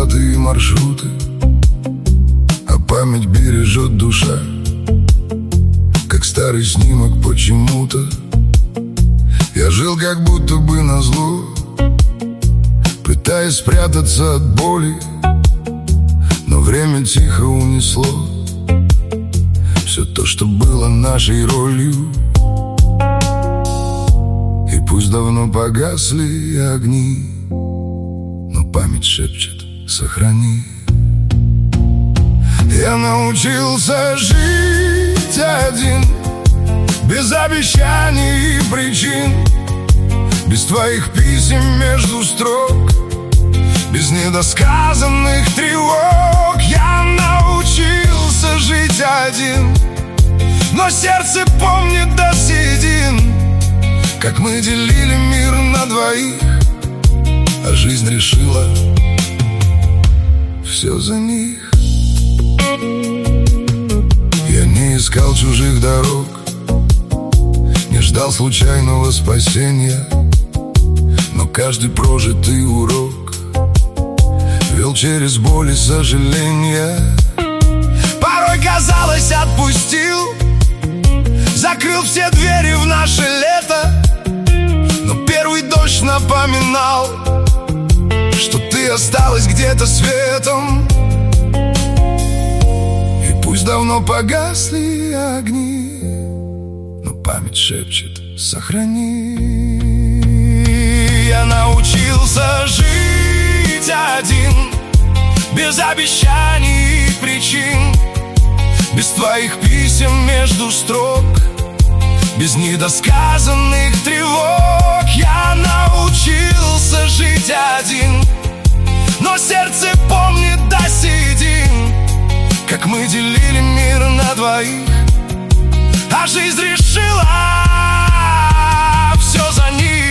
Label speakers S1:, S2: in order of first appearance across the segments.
S1: даты и маршруты, а память бережет душа, как старый снимок почему-то. Я жил как будто бы назло, пытаясь спрятаться от боли, но время тихо унесло все то, что было нашей ролью. И пусть давно погасли огни, но память шепчет: сохрани. Я научился жить один, без обещаний и причин, без твоих писем между строк, без недосказанных тревог. Я научился жить один, но сердце помнит до седин, как мы делили мир на двоих, а жизнь решила все за них. Я не искал чужих дорог, не ждал случайного спасения, но каждый прожитый урок вел через боль и сожаления. Порой казалось, отпустил, закрыл все двери в наше лето, но первый дождь напоминал, что ты осталась где-то светом. И пусть давно погасли огни, но память шепчет: сохрани. Я научился жить один, без обещаний и причин, без твоих писем между строк, без недосказанных тревог. Я научился жить один, но сердце помнит до седин, как мы делили мир на двоих, а жизнь решила все за них.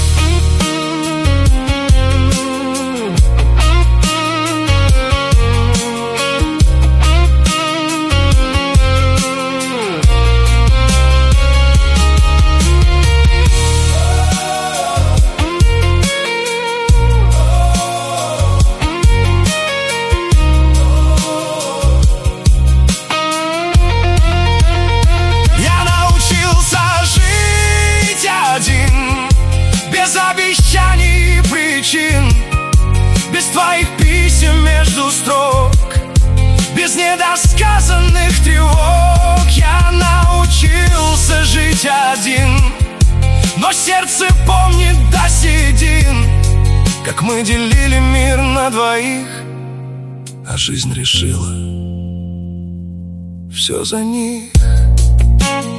S1: Без обещаний и причин, без твоих писем между строк, без недосказанных тревог. Я научился жить один, но сердце помнит до седин, как мы делили мир на двоих, а жизнь решила все за них.